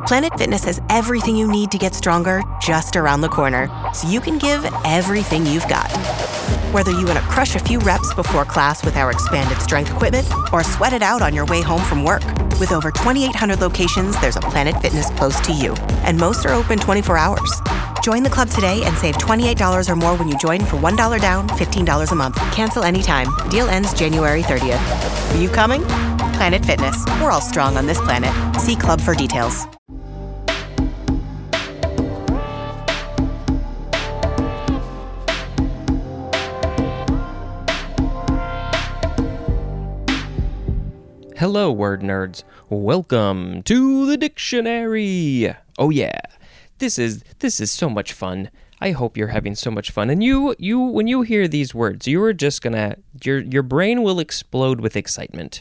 Planet Fitness has everything you need to get stronger just around the corner, so you can give everything you've got. Whether you want to crush a few reps before class with our expanded strength equipment or sweat it out on your way home from work, with over 2,800 locations, there's a Planet Fitness close to you, and most are open 24 hours. Join the club today and save $28 or more when you join for $1 down, $15 a month. Cancel anytime. Deal ends January 30th. Are you coming? Planet Fitness. We're all strong on this planet. See club for details. Hello, word nerds. Welcome to the dictionary. Oh yeah, this is so much fun. I hope you're having so much fun. And you when you hear these words, you are just gonna your brain will explode with excitement.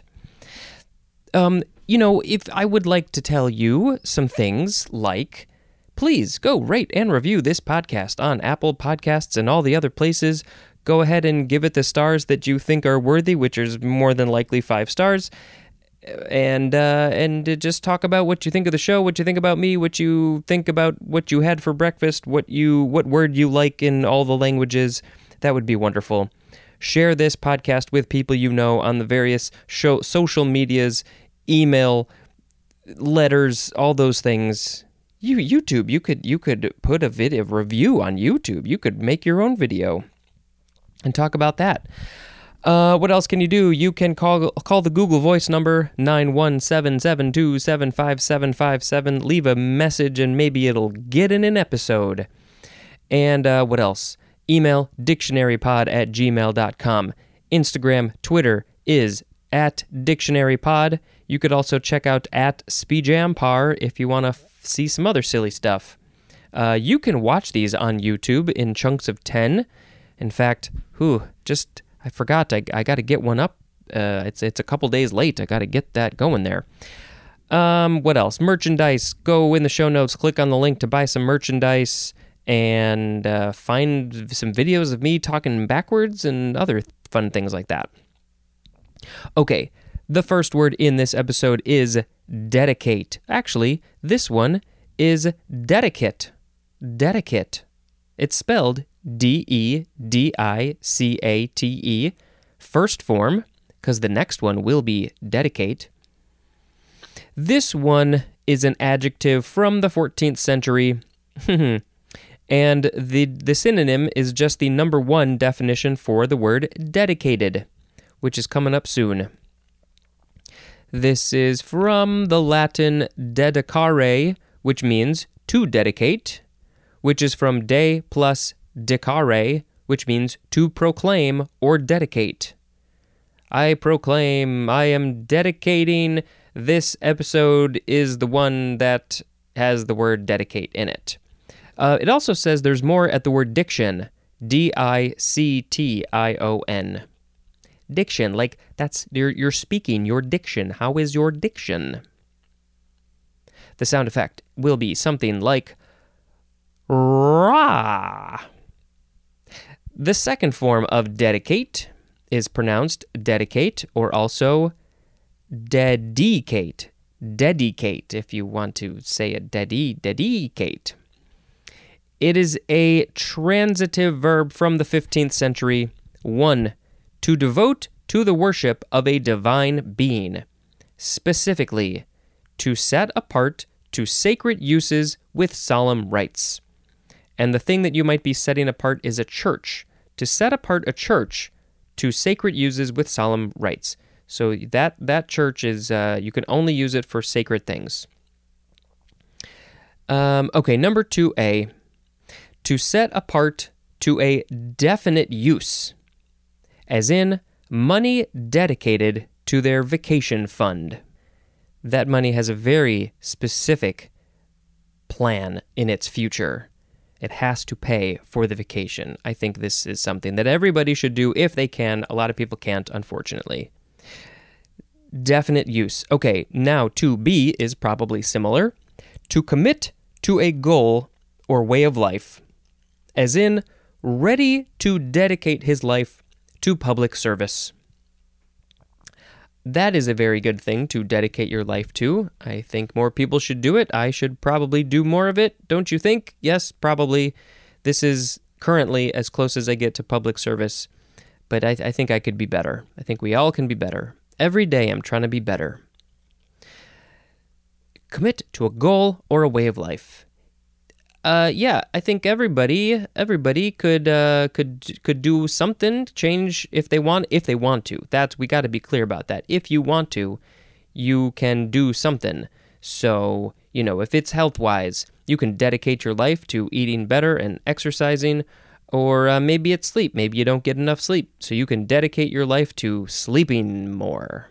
If I would like to tell you some things like, please go rate and review this podcast on Apple Podcasts and all the other places. Go ahead and give it the stars that you think are worthy, which is more than likely 5 stars. And just talk about what you think of the show, what you think about me, what you think about what you had for breakfast, what word you like in all the languages. That would be wonderful. Share this podcast with people you know on the various social medias, email, letters, all those things. YouTube, you could put a video review on YouTube. You could make your own video and talk about that. What else can you do? You can call the Google Voice number, 917-727-5757. Leave a message and maybe it'll get in an episode. And what else? Email dictionarypod@gmail.com. Instagram, Twitter is @dictionarypod. You could also check out @SpeeJamPar if you want to see some other silly stuff. You can watch these on YouTube in chunks of 10. In fact, I forgot. I got to get one up. It's a couple days late. I got to get that going there. What else? Merchandise. Go in the show notes. Click on the link to buy some merchandise and find some videos of me talking backwards and other fun things like that. Okay, the first word in this episode is dedicate. Actually, this one is dedicate. Dedicate. It's spelled Dedicate, first form, because the next one will be dedicate. This one is an adjective from the 14th century, and the synonym is just the number 1 definition for the word dedicated, which is coming up soon. This is from the Latin dedicare, which means to dedicate, which is from de plus dicare, which means to proclaim or dedicate. I proclaim, I am dedicating, this episode is the one that has the word dedicate in it. It also says there's more at the word diction, Diction. Diction, like that's you're speaking, your diction. How is your diction? The sound effect will be something like rah. The second form of dedicate is pronounced dedicate or also dedicate. Dedicate, if you want to say it, dedicate. It is a transitive verb from the 15th century. 1. To devote to the worship of a divine being. Specifically, to set apart to sacred uses with solemn rites. And the thing that you might be setting apart is a church. To set apart a church to sacred uses with solemn rites. So that church is, you can only use it for sacred things. Okay, number 2A. To set apart to a definite use. As in, money dedicated to their vacation fund. That money has a very specific plan in its future. It has to pay for the vacation. I think this is something that everybody should do if they can. A lot of people can't, unfortunately. Definite use. Okay, now 2B is probably similar. To commit to a goal or way of life. As in, ready to dedicate his life to public service. That is a very good thing to dedicate your life to. I think more people should do it. I should probably do more of it, don't you think? Yes, probably. This is currently as close as I get to public service, but I think I could be better. I think we all can be better. Every day I'm trying to be better. Commit to a goal or a way of life. Yeah, I think everybody could do something to change if they want to. We got to be clear about that. If you want to, you can do something. So, if it's health-wise, you can dedicate your life to eating better and exercising, or maybe it's sleep. Maybe you don't get enough sleep, so you can dedicate your life to sleeping more.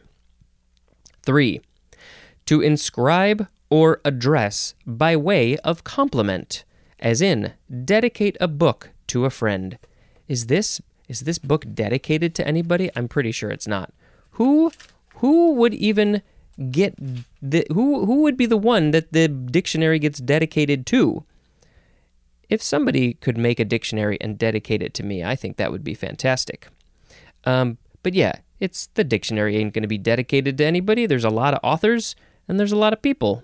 3. To inscribe or address by way of compliment, as in dedicate a book to a friend. Is this book dedicated to anybody? I'm pretty sure it's not. Who would even get who would be the one that the dictionary gets dedicated to? If somebody could make a dictionary and dedicate it to me, I think that would be fantastic. But yeah, the dictionary ain't going to be dedicated to anybody. There's a lot of authors and there's a lot of people.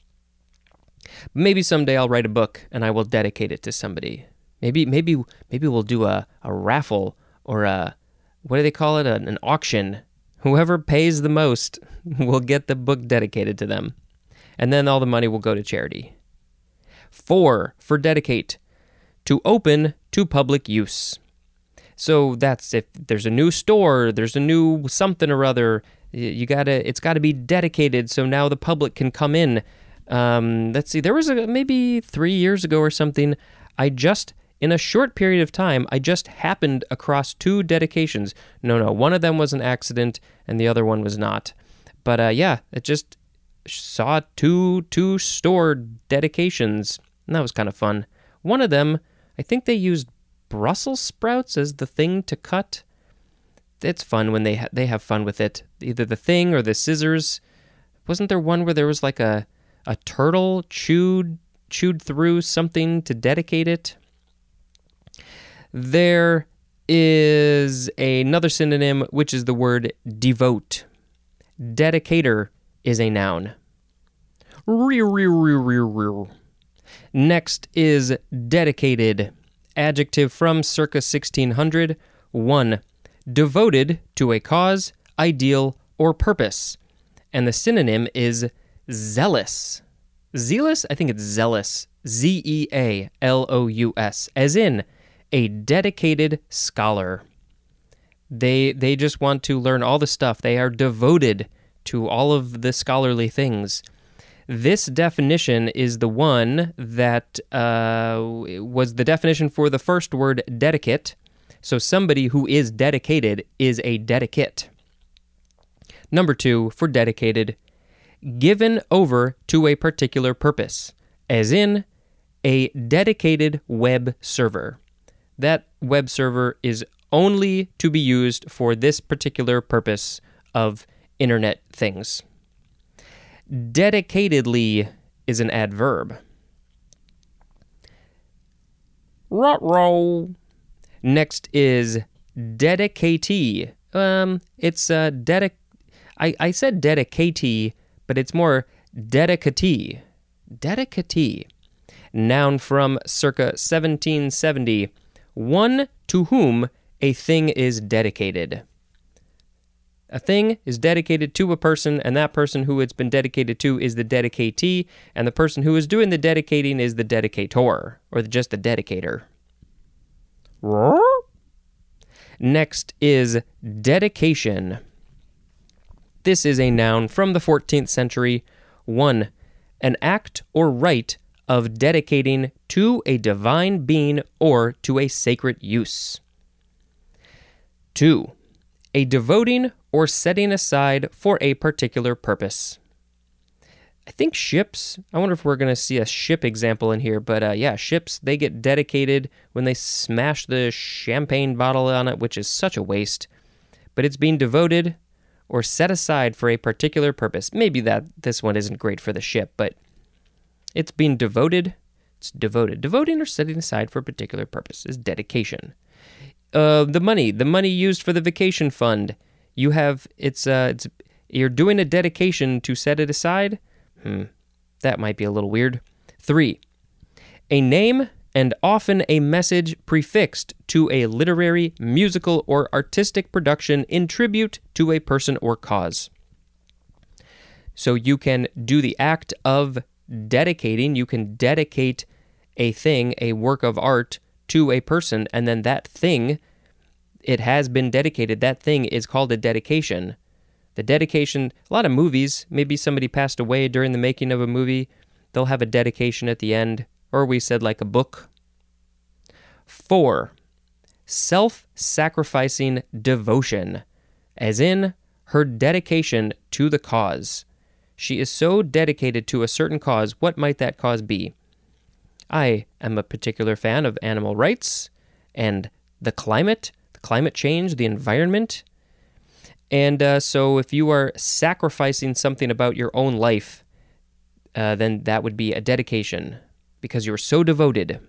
Maybe someday I'll write a book and I will dedicate it to somebody. Maybe we'll do a raffle or what do they call it? An auction. Whoever pays the most will get the book dedicated to them. And then all the money will go to charity. 4, for dedicate, to open to public use. So that's if there's a new store, there's a new something or other, it's got to be dedicated so now the public can come in. Let's see, there was maybe 3 years ago or something, in a short period of time, I just happened across 2 dedications. No, one of them was an accident and the other one was not. But it just saw two store dedications, and that was kind of fun. One of them, I think they used Brussels sprouts as the thing to cut. It's fun when they have fun with it. Either the thing or the scissors. Wasn't there one where there was like a turtle chewed through something to dedicate it? There is another synonym, which is the word devote. Dedicator is a noun. Next is dedicated. Adjective from circa 1600. 1. Devoted to a cause, ideal, or purpose. And the synonym is zealous. Zealous? I think it's zealous. Z-E-A-L-O-U-S. As in, a dedicated scholar. They just want to learn all the stuff. They are devoted to all of the scholarly things. This definition is the one that was the definition for the first word dedicate. So somebody who is dedicated is a dedicate. Number 2, for dedicated, given over to a particular purpose, as in a dedicated web server. That web server is only to be used for this particular purpose of internet things. Dedicatedly is an adverb. Ruh-roh. Next is dedicatee. It's I said dedicatee, but it's more dedicatee. Dedicatee. Noun from circa 1770. One to whom a thing is dedicated. A thing is dedicated to a person, and that person who it's been dedicated to is the dedicatee, and the person who is doing the dedicating is the dedicator, or just the dedicator. Next is dedication. This is a noun from the 14th century. 1. An act or rite of dedicating to a divine being or to a sacred use. 2. A devoting or setting aside for a particular purpose. I think ships, I wonder if we're going to see a ship example in here, but ships, they get dedicated when they smash the champagne bottle on it, which is such a waste. But it's being devoted or set aside for a particular purpose. Maybe this one isn't great for the ship, but it's being devoted. It's devoted. Devoting or setting aside for a particular purpose is dedication. The money used for the vacation fund. You have it's You're doing a dedication to set it aside? That might be a little weird. 3. A name and often a message prefixed to a literary, musical, or artistic production in tribute to a person or cause. So you can do the act of dedicating. You can dedicate a thing, a work of art, to a person, and then that thing, it has been dedicated. That thing is called a dedication. The dedication, a lot of movies, maybe somebody passed away during the making of a movie, they'll have a dedication at the end, or we said like a book. 4. Self-sacrificing devotion, as in her dedication to the cause. She is so dedicated to a certain cause. What might that cause be? I am a particular fan of animal rights and the climate change, the environment. And so if you are sacrificing something about your own life, then that would be a dedication because you're so devoted.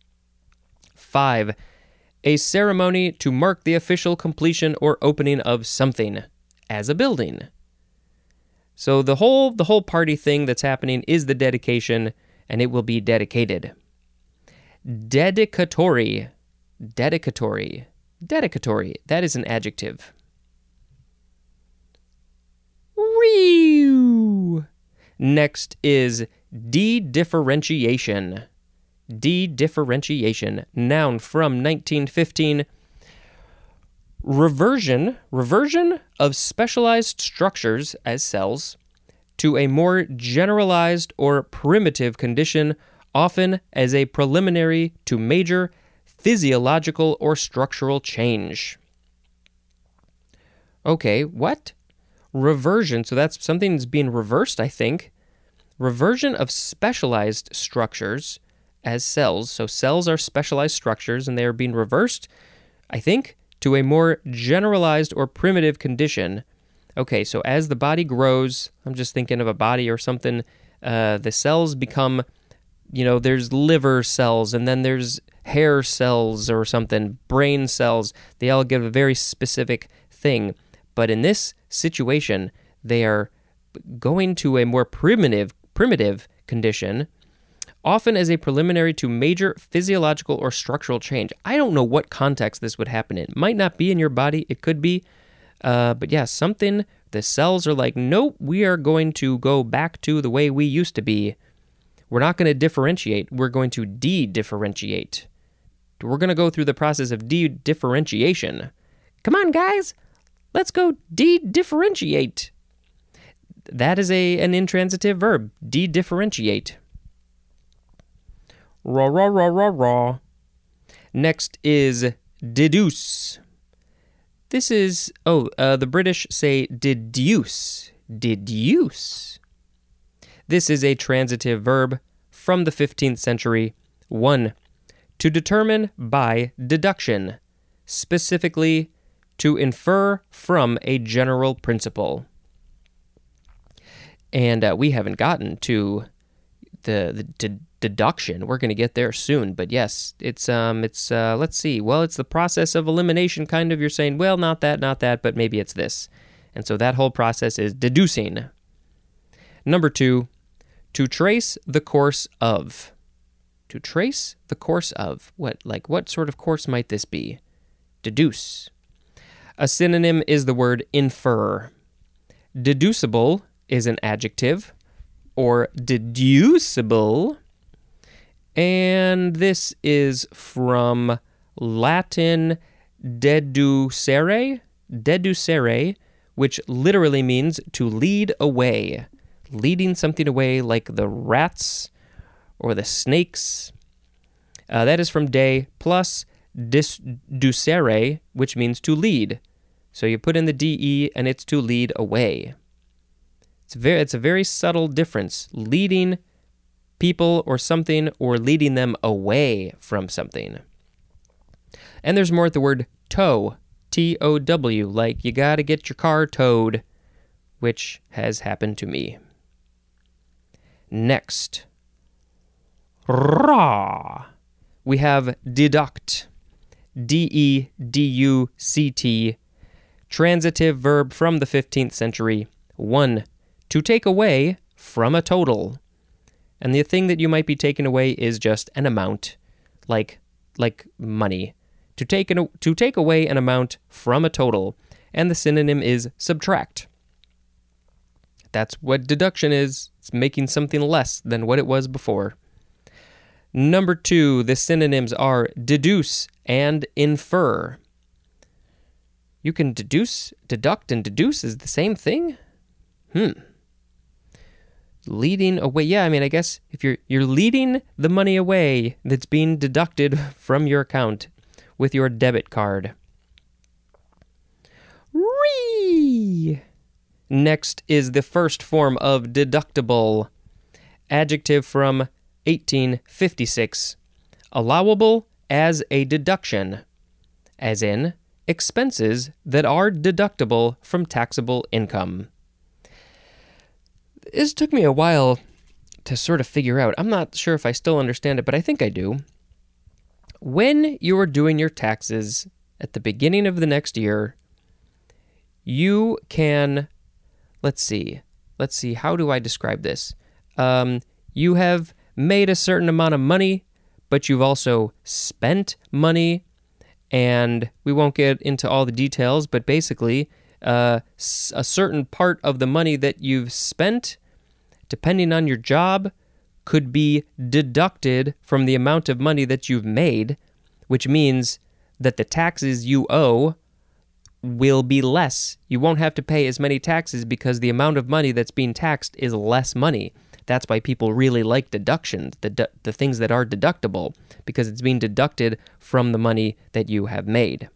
5. A ceremony to mark the official completion or opening of something, as a building. So the whole party thing that's happening is the dedication, and it will be dedicated. Dedicatory. Dedicatory. Dedicatory. That is an adjective. Next is de-differentiation. De-differentiation. Noun from 1915. Reversion of specialized structures as cells to a more generalized or primitive condition, often as a preliminary to major physiological or structural change. Okay, what? Reversion, so that's something that's being reversed, I think. Reversion of specialized structures as cells. So cells are specialized structures and they are being reversed, I think, to a more generalized or primitive condition. Okay, so as the body grows, I'm just thinking of a body or something, the cells become, there's liver cells and then there's hair cells or something, brain cells. They all give a very specific thing. But in this situation, they are going to a more primitive condition, often as a preliminary to major physiological or structural change. I don't know what context this would happen in. It might not be in your body. It could be. But yeah, something, the cells are like, nope, we are going to go back to the way we used to be. We're not going to differentiate. We're going to de-differentiate. We're going to go through the process of de-differentiation. Come on, guys. Let's go de-differentiate. That is an intransitive verb, de-differentiate. Raw. Next is deduce. This is, the British say deduce. Deduce. This is a transitive verb from the 15th century. 1. To determine by deduction, specifically to infer from a general principle. And we haven't gotten to the deduction. We're going to get there soon, but yes, it's let's see. Well, it's the process of elimination, kind of. You're saying, well, not that, but maybe it's this. And so that whole process is deducing. Number 2, to trace the course of. To trace the course of. What sort of course might this be? Deduce. A synonym is the word infer. Deducible is an adjective, or deducible. And this is from Latin deducere, which literally means to lead away. Leading something away, like the rats or the snakes. That is from de plus disducere, which means to lead. So you put in the de and it's to lead away. It's a very subtle difference. Leading people or something, or leading them away from something. And there's more at the word tow, T-O-W, like you gotta get your car towed, which has happened to me. Next, raw. We have deduct, D-E-D-U-C-T, transitive verb from the 15th century. 1. To take away from a total. And the thing that you might be taking away is just an amount, like money. To take away an amount from a total. And the synonym is subtract. That's what deduction is. It's making something less than what it was before. Number 2, the synonyms are deduce and infer. You can deduct and deduce is the same thing? Leading away. Yeah, I mean, I guess if you're leading the money away that's being deducted from your account with your debit card. Whee! Next is the first form of deductible. Adjective from 1856. Allowable as a deduction, as in expenses that are deductible from taxable income. This took me a while to sort of figure out. I'm not sure if I still understand it, but I think I do. When you are doing your taxes at the beginning of the next year, you can, let's see, how do I describe this? You have made a certain amount of money, but you've also spent money, and we won't get into all the details, but basically, a certain part of the money that you've spent, depending on your job, could be deducted from the amount of money that you've made, which means that the taxes you owe will be less. You won't have to pay as many taxes because the amount of money that's being taxed is less money. That's why people really like deductions, the things that are deductible, because it's being deducted from the money that you have made.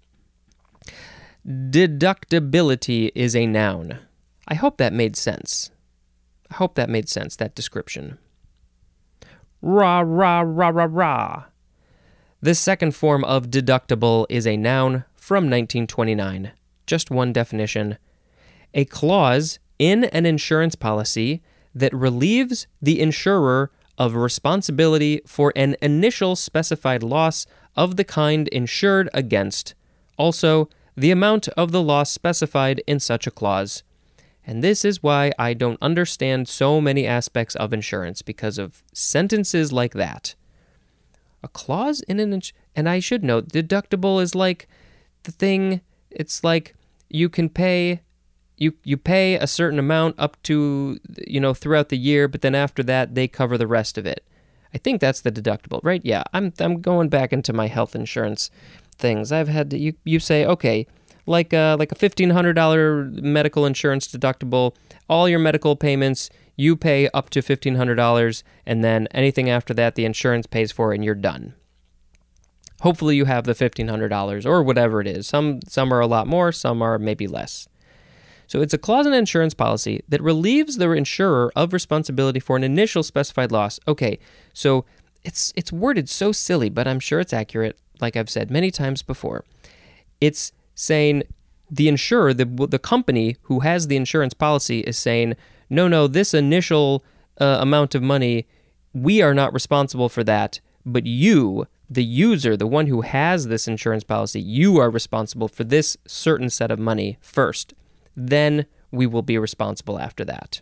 Deductibility is a noun. I hope that made sense. That description. Rah, rah, rah, rah, rah. The second form of deductible is a noun from 1929. Just one definition. A clause in an insurance policy that relieves the insurer of responsibility for an initial specified loss of the kind insured against. Also, the amount of the loss specified in such a clause. And this is why I don't understand so many aspects of insurance, because of sentences like that. A clause in an and I should note, deductible is like the thing, it's like you can pay, you pay a certain amount up to, throughout the year, but then after that, they cover the rest of it. I think that's the deductible, right? Yeah, I'm going back into my health insurance things. I've had to, you say, okay, like a $1,500 medical insurance deductible, all your medical payments, you pay up to $1,500, and then anything after that, the insurance pays for, and you're done. Hopefully you have the $1,500 or whatever it is. Some are a lot more, some are maybe less. So it's a clause in an insurance policy that relieves the insurer of responsibility for an initial specified loss. Okay, so it's worded so silly, but I'm sure it's accurate, like I've said many times before. It's saying the insurer, the company who has the insurance policy is saying, no, this initial amount of money, we are not responsible for that, but you, the user, the one who has this insurance policy, you are responsible for this certain set of money first. Then we will be responsible after that.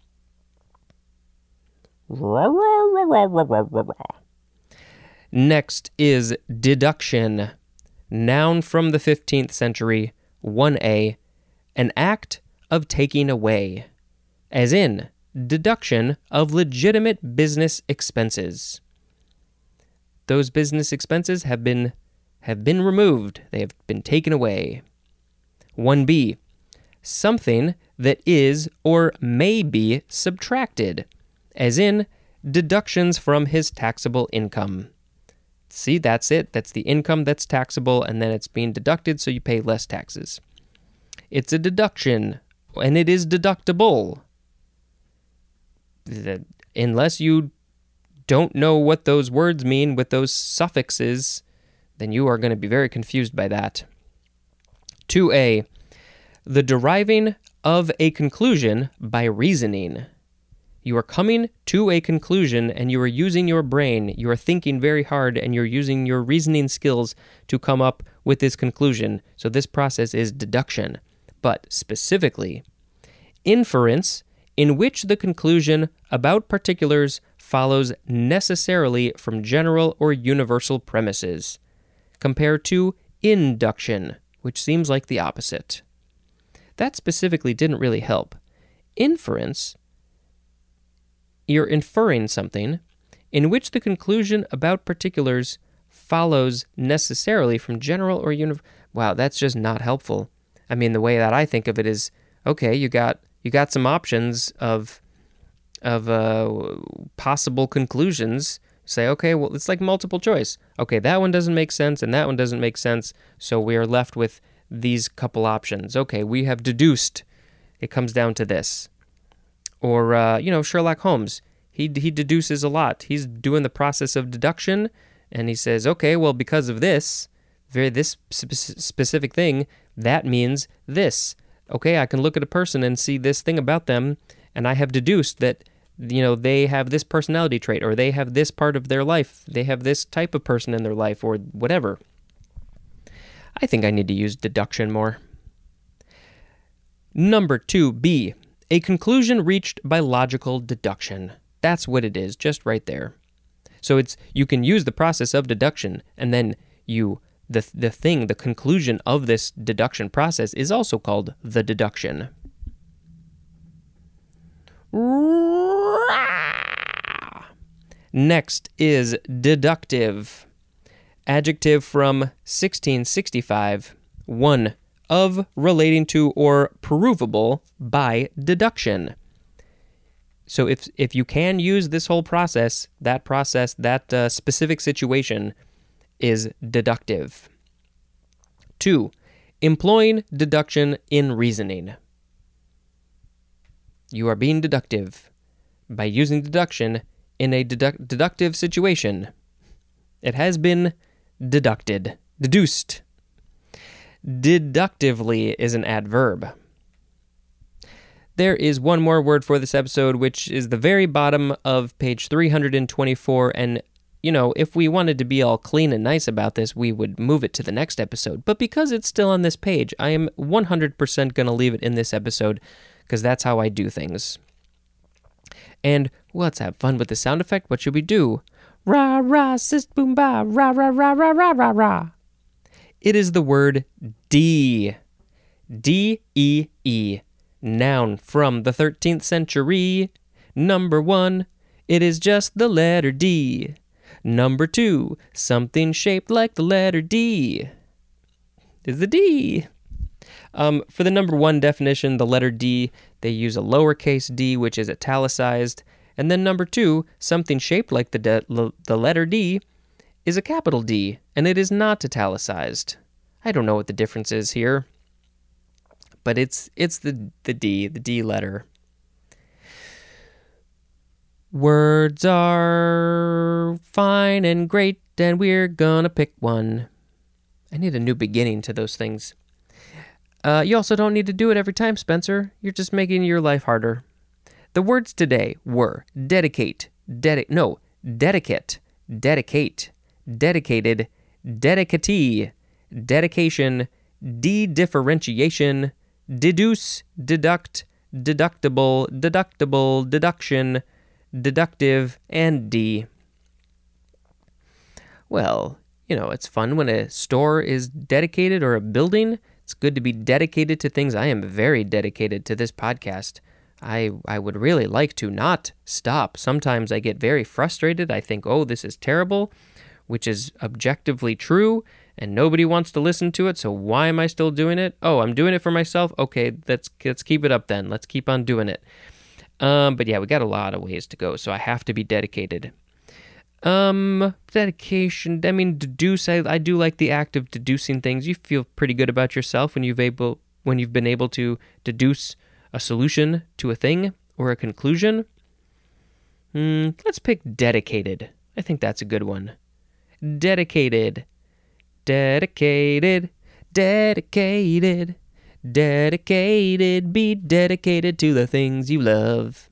Next is deduction. Noun from the 15th century, 1a, an act of taking away, as in deduction of legitimate business expenses. Those business expenses have been removed. They have been taken away. 1b, something that is or may be subtracted, as in deductions from his taxable income. See, that's it. That's the income that's taxable, and then it's being deducted, so you pay less taxes. It's a deduction, and it is deductible. Unless you don't know what those words mean with those suffixes, then you are going to be very confused by that. 2a, the deriving of a conclusion by reasoning. You are coming to a conclusion and you are using your brain, you are thinking very hard, and you're using your reasoning skills to come up with this conclusion. So this process is deduction. But specifically, Inference, in which the conclusion about particulars follows necessarily from general or universal premises. Compare to induction, which seems like the opposite. That specifically didn't really help. Inference, you're inferring something in which the conclusion about particulars follows necessarily from general or universal. Wow, that's just not helpful. I mean, the way that I think of it is, okay, you got some options of possible conclusions. Say, okay, well, it's like multiple choice. Okay, that one doesn't make sense, and that one doesn't make sense, so we are left with these couple options. Okay, we have deduced. It comes down to this. Or, Sherlock Holmes, he deduces a lot. He's doing the process of deduction, and he says, okay, well, because of this specific thing, that means this. Okay, I can look at a person and see this thing about them, and I have deduced that, they have this personality trait, or they have this part of their life, they have this type of person in their life, or whatever. I think I need to use deduction more. Number 2B, a conclusion reached by logical deduction. That's what it is, just right there. So you can use the process of deduction, and then the conclusion of this deduction process is also called the deduction. Next is deductive. Adjective from 1665. 1. Of, relating to, or provable by deduction. So if you can use this whole process, that specific situation is deductive. 2. Employing deduction in reasoning. You are being deductive by using deduction in a deductive situation. It has been deduced. Deductively is an adverb. There is one more word for this episode, which is the very bottom of page 324, and if we wanted to be all clean and nice about this, we would move it to the next episode. But because it's still on this page, I am 100% going to leave it in this episode, because that's how I do things. And let's have fun with the sound effect. What should we do? Rah, rah, sis, boom, ba, rah, rah, rah, rah, rah, rah, rah. It is the word D. D-E-E. Noun from the 13th century. Number 1, it is just the letter D. Number 2, something shaped like the letter D. Is the D. For the number 1 definition, the letter D, they use a lowercase d, which is italicized. And then number 2, something shaped like the letter D, is a capital D, and it is not italicized. I don't know what the difference is here, but it's the D letter. Words are fine and great, and we're gonna pick one. I need a new beginning to those things. You also don't need to do it every time, Spencer. You're just making your life harder. The words today were dedicate, dedicate, dedicated, dedicatee, dedication, de-differentiation, deduce, deduct, deductible, deduction, deductive, and D. Well, it's fun when a store is dedicated or a building. It's good to be dedicated to things. I am very dedicated to this podcast. I would really like to not stop. Sometimes I get very frustrated. I think, this is terrible, which is objectively true, and nobody wants to listen to it, so why am I still doing it? I'm doing it for myself? Okay, let's keep it up then. Let's keep on doing it. But yeah, we got a lot of ways to go, so I have to be dedicated. Dedication, deduce, I do like the act of deducing things. You feel pretty good about yourself when you've been able to deduce a solution to a thing or a conclusion. Let's pick dedicated. I think that's a good one. Dedicated, dedicated, dedicated, dedicated, be dedicated to the things you love.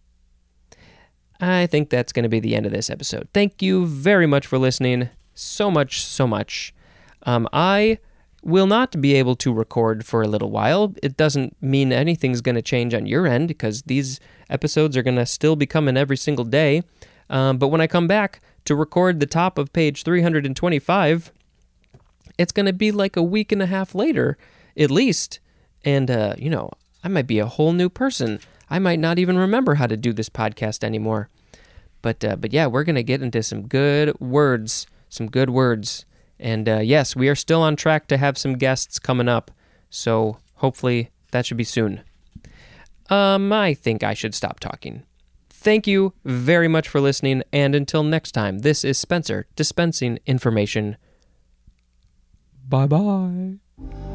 I think that's going to be the end of this episode. Thank you very much for listening. So much. I will not be able to record for a little while. It doesn't mean anything's going to change on your end because these episodes are going to still be coming every single day. But when I come back to record the top of page 325, it's going to be like a week and a half later, at least. And, I might be a whole new person. I might not even remember how to do this podcast anymore. But yeah, we're going to get into some good words. And yes, we are still on track to have some guests coming up. So hopefully that should be soon. I think I should stop talking. Thank you very much for listening. And until next time, this is Spencer dispensing information. Bye-bye.